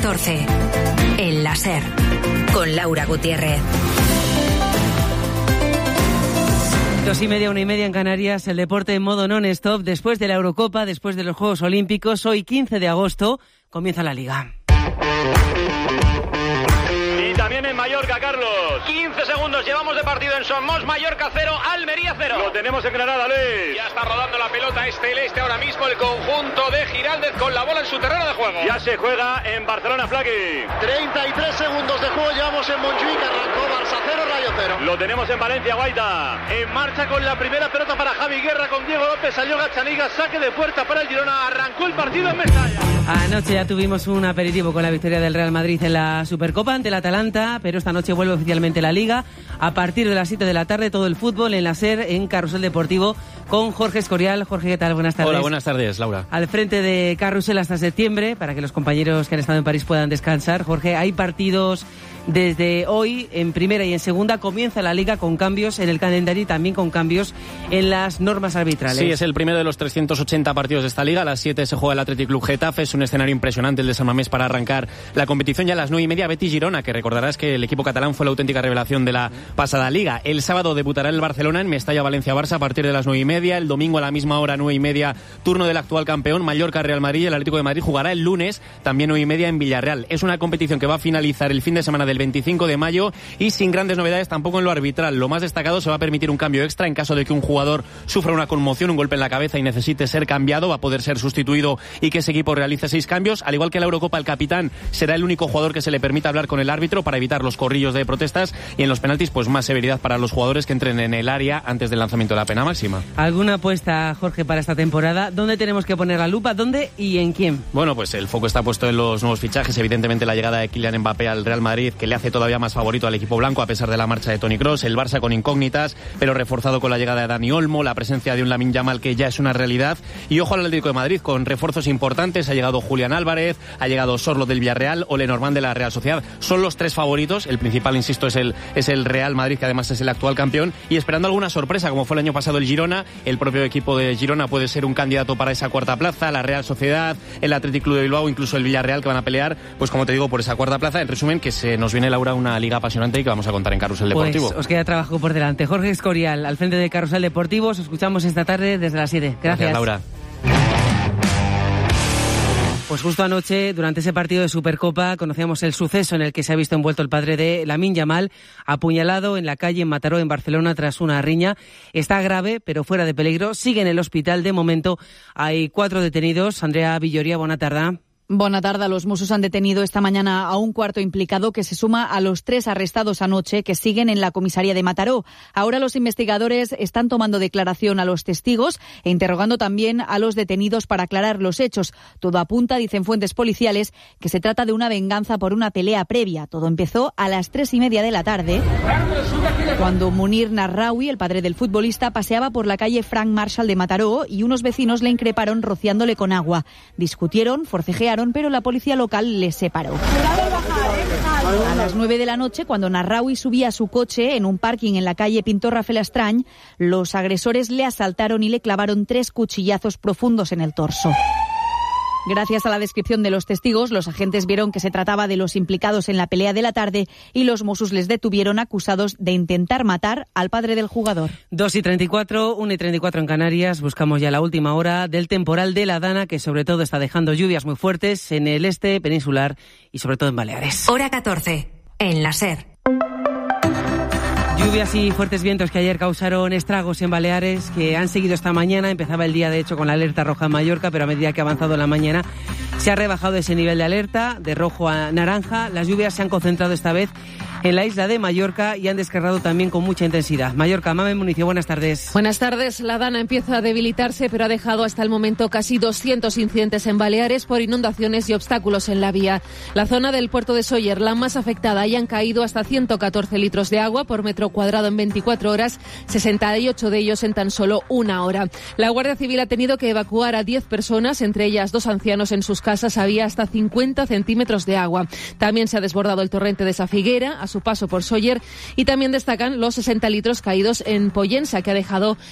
14. En la SER. Con Laura Gutiérrez. 2:30, 1:30 en Canarias, el deporte en modo non-stop, después de la Eurocopa, después de los Juegos Olímpicos. Hoy, 15 de agosto, comienza la Liga. Y también en Mallorca, Carlos. 15 segundos llevamos de partido en Somos. Mallorca 0, Almería 0. Lo tenemos en Granada, Luis. Ya está rodando la pelota el este ahora mismo, el conjunto de Giraldez con la bola en su terreno de juego. Ya se juega en Barcelona, Flaqui. 33 segundos de juego llevamos en Montjuic, arrancó Barça 0, Rayo 0. Lo tenemos en Valencia, Guaita. En marcha con la primera pelota para Javi Guerra, con Diego López, salió Gachaniga, saque de puerta para el Girona, arrancó el partido en Mestalla. Anoche ya tuvimos un aperitivo con la victoria del Real Madrid en la Supercopa ante el Atalanta, pero esta noche vuelve oficialmente la Liga. A partir de las 7 de la tarde, todo el fútbol en la SER, en Carrusel Deportivo, con Jorge Escorial. Jorge, ¿qué tal? Buenas tardes. Hola, buenas tardes, Laura. Al frente de Carrusel hasta septiembre, para que los compañeros que han estado en París puedan descansar. Jorge, hay partidos desde hoy en primera y en segunda. Comienza la Liga con cambios en el calendario y también con cambios en las normas arbitrales. Sí, es el primero de los 380 partidos de esta Liga. A las 7 se juega el Athletic Club Getafe. Es un escenario impresionante el de San Mamés para arrancar la competición. Ya a las 9:30 Betis Girona, que recordarás que el equipo catalán fue la auténtica revelación de la pasada Liga. El sábado debutará el Barcelona en Mestalla Valencia-Barça a partir de las 9:30. El domingo a la misma hora, 9:30, turno del actual campeón Mallorca-Real Madrid. El Atlético de Madrid jugará el lunes, también 9:30 en Villarreal. Es una competición que va a finalizar el fin de semana del 25 de mayo y sin grandes novedades tampoco en lo arbitral. Lo más destacado, se va a permitir un cambio extra en caso de que un jugador sufra una conmoción, un golpe en la cabeza y necesite ser cambiado. Va a poder ser sustituido y que ese equipo realice 6 cambios. Al igual que en la Eurocopa, el capitán será el único jugador que se le permita hablar con el árbitro para evitar los corrillos de protestas, y en los penaltis pues más severidad para los jugadores que entren en el área antes del lanzamiento de la pena máxima. ¿Alguna apuesta, Jorge, para esta temporada? ¿Dónde tenemos que poner la lupa? ¿Dónde y en quién? Bueno, pues el foco está puesto en los nuevos fichajes. Evidentemente la llegada de Kylian Mbappé al Real Madrid, que le hace todavía más favorito al equipo blanco a pesar de la marcha de Toni Kroos. El Barça con incógnitas, pero reforzado con la llegada de Dani Olmo, la presencia de un Lamine Yamal que ya es una realidad. Y ojo al Atlético de Madrid con refuerzos importantes. Ha llegado Julián Álvarez, ha llegado Sorlo del Villarreal o Lenormand de la Real Sociedad. Son los 3 favoritos. El principal, insisto, es el Real Madrid, que además es el actual campeón. Y esperando alguna sorpresa, como fue el año pasado el Girona. El propio equipo de Girona puede ser un candidato para esa cuarta plaza. La Real Sociedad, el Athletic Club de Bilbao, incluso el Villarreal, que van a pelear, pues como te digo, por esa cuarta plaza. En resumen, que se nos viene, Laura, una liga apasionante y que vamos a contar en Carrusel Deportivo. Pues os queda trabajo por delante. Jorge Escorial, al frente de Carrusel Deportivo. Os escuchamos esta tarde desde las 7. Gracias, Laura. Pues justo anoche, durante ese partido de Supercopa, conocíamos el suceso en el que se ha visto envuelto el padre de Lamine Yamal, apuñalado en la calle en Mataró, en Barcelona, tras una riña. Está grave, pero fuera de peligro. Sigue en el hospital. De momento hay 4 detenidos. Andrea Villoria, buena tarde. Bona tarda. Los Mossos han detenido esta mañana a un cuarto implicado que se suma a los 3 arrestados anoche que siguen en la comisaría de Mataró. Ahora los investigadores están tomando declaración a los testigos e interrogando también a los detenidos para aclarar los hechos. Todo apunta, dicen fuentes policiales, que se trata de una venganza por una pelea previa. Todo empezó a las 3:30 de la tarde, cuando Munir Narraoui, el padre del futbolista, paseaba por la calle Frank Marshall de Mataró y unos vecinos le increparon rociándole con agua. Discutieron, forcejearon, pero la policía local les separó. A las 9 de la noche, cuando Narraoui subía a su coche en un parking en la calle Pintor Rafael Estrany, los agresores le asaltaron y le clavaron 3 cuchillazos profundos en el torso. Gracias a la descripción de los testigos, los agentes vieron que se trataba de los implicados en la pelea de la tarde y los Mossos les detuvieron acusados de intentar matar al padre del jugador. 2:34, 1:34 en Canarias. Buscamos ya la última hora del temporal de la Dana, que sobre todo está dejando lluvias muy fuertes en el este peninsular y sobre todo en Baleares. Hora 14, en la SER. Lluvias y fuertes vientos que ayer causaron estragos en Baleares, que han seguido esta mañana. Empezaba el día, de hecho, con la alerta roja en Mallorca, pero a medida que ha avanzado la mañana se ha rebajado ese nivel de alerta, de rojo a naranja. Las lluvias se han concentrado esta vez en la isla de Mallorca y han descargado también con mucha intensidad. Mallorca, Mamen Municio, buenas tardes. Buenas tardes. La Dana empieza a debilitarse, pero ha dejado hasta el momento casi 200 incidentes en Baleares por inundaciones y obstáculos en la vía. La zona del puerto de Sóller, la más afectada, y han caído hasta 114 litros de agua por metro cuadrado en 24 horas, 68 de ellos en tan solo una hora. La Guardia Civil ha tenido que evacuar a 10 personas, entre ellas 2 ancianos. En sus casas había hasta 50 centímetros de agua. También se ha desbordado el torrente de Safiguera a su paso por Sóller, y también destacan los 60 litros caídos en Pollensa, que ha dejado